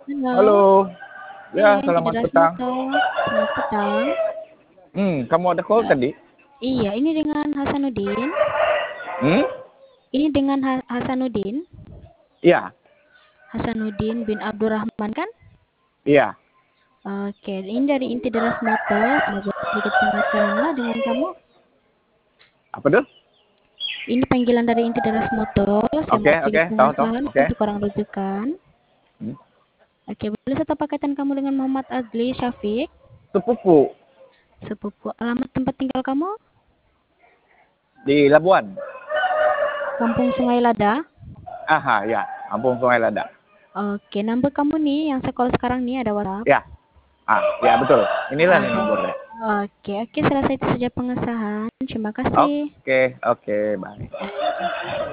Halo, Halo. iya Ya, Inti selamat Deras petang. Moto. Selamat petang. Kamu ada call Eh, tadi? iya, ini dengan Hasanuddin. Hmm? Ini dengan Hasanuddin. Iya, Hasanuddin bin Abdurrahman kan? iya. Oke, ini dari Inti Deras Moto. Semoga sedikit pengacaran lah dengan kamu. Apa tuh? Ini panggilan dari Inti Deras Moto. Saya Oke, mau oke, sedikit tahu. pengasahan Oke. untuk orang rujukan. Hmm. Oke, boleh saya tahu pakaian kamu dengan Muhammad Adli Syafiq? Sepupu Sepupu. Alamat tempat tinggal kamu? di Labuan. Kampung Sungai Lada. Aha, ya. Ampung Sungai Lada. Oke, nomor kamu nih yang sekolah sekarang nih ada WhatsApp. Ya. Ya betul. Inilah nih Ada. nomornya. Oke, selesai itu saja pengesahan. Terima kasih. Oke, bye. Oke.